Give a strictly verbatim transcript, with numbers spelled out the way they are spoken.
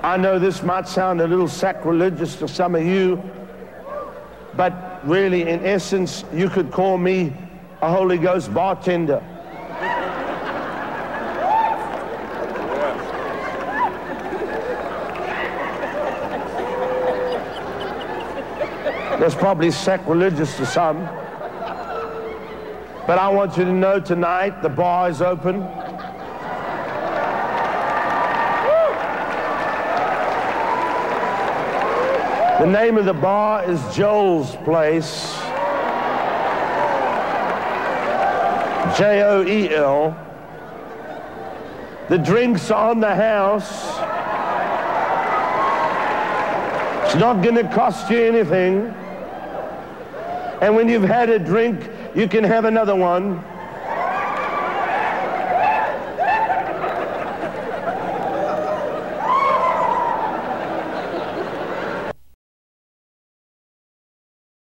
I know this might sound a little sacrilegious to some of you, but really, in essence, you could call me a Holy Ghost bartender. That's probably sacrilegious to some. But I want you to know tonight the bar is open. The name of the bar is Joel's Place. J O E L. The drinks are on the house. It's not going to cost you anything. And when you've had a drink, you can have another one.